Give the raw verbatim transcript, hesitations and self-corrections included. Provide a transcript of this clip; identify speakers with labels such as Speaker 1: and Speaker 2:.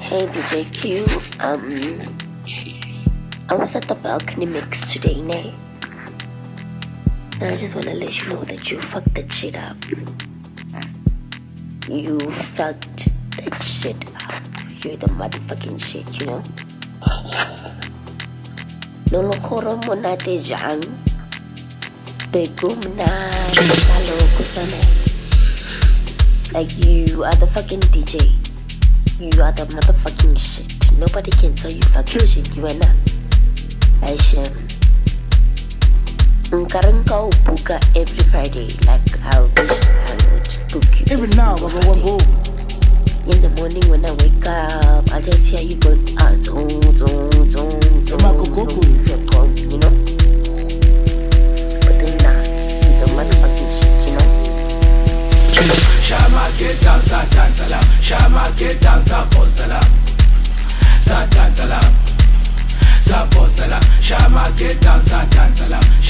Speaker 1: Hey D J Q, um, I was at the balcony mix today, nay. And I just wanna let you know that you fucked that shit up. You fucked that shit up. You're the motherfucking shit, you know? Nolo koro monate jang. Begum na salo kusane. Like you are the fucking D J. You are the motherfucking shit. Nobody can tell you fucking shit. You are not. Aisha. Nkaranka upuka every Friday. Like I wish I would book you.
Speaker 2: Every now, Baba Wambo.
Speaker 1: In the morning when I wake up, I just hear you go out, zong, zong, zong, zong, zong, zong, you know. But then nah, you're the motherfucking shit, you know.
Speaker 3: Shama get down, Satan salam. Shama get down, Sabo salam. Satan salam. Sabo salam. Shama get down, Satan salam.